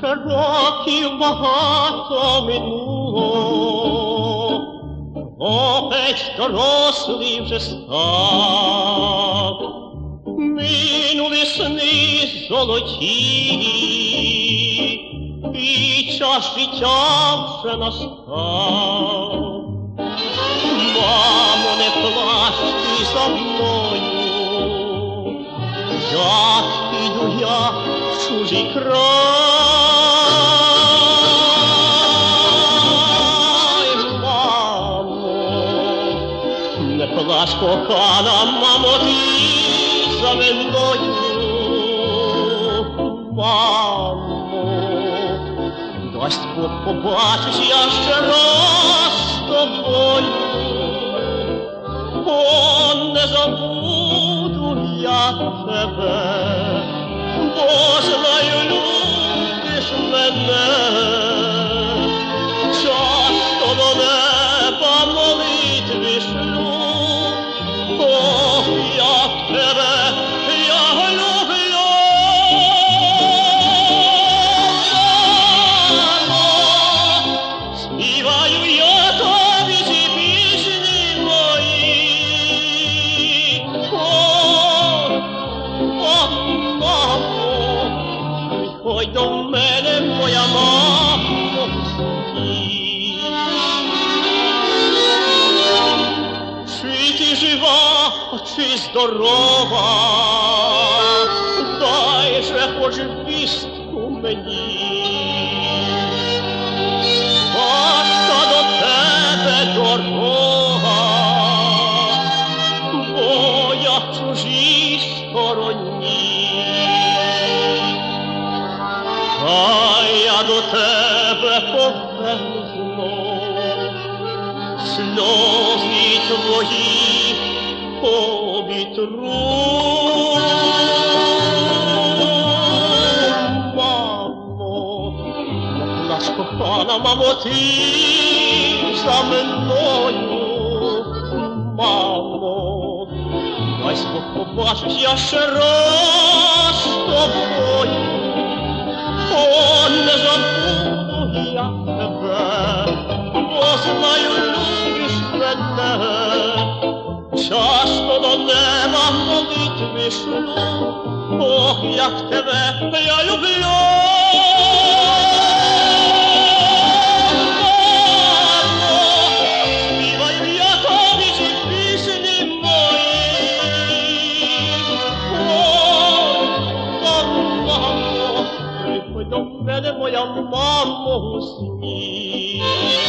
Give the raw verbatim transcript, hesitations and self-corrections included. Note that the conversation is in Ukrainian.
Років багато минуло, хлопець дорослий вже став. Минули сни золоті, і час життя вже настав. Мамо, не плач ти за мною, як піду я в чужий край. Мамо, не плач, кохана, мамо, ти за мною. Мамо, дасть Бог, побачусь я ще раз з тобою. О, не забуду я тебе, бо знаю, любиш мене. Часто до неба молитви шлю, ох, як тебе я люблю. Мамо, співаю я тобі ці пісні мої. Приходь до мене, моя мамо, чи ти жива, чи здорова, дай же хоч вістку мені. Важка до тебе дорога, бо я в чужій стороні. А я до тебе поверну знов, сльози твої обітру. Мамо, не плач, кохана, мамо, ти за мною. Мамо, дай Бог, побачусь я ще раз з тобою. О, не забуду я тебе, бо знаю, любиш мене. Часто до неба молитви шлю, ох, як тебе я люблю. Мамо, співаю я тобі ці пісні мої. О, мамо, приходь до мене, моя мамо, у сні.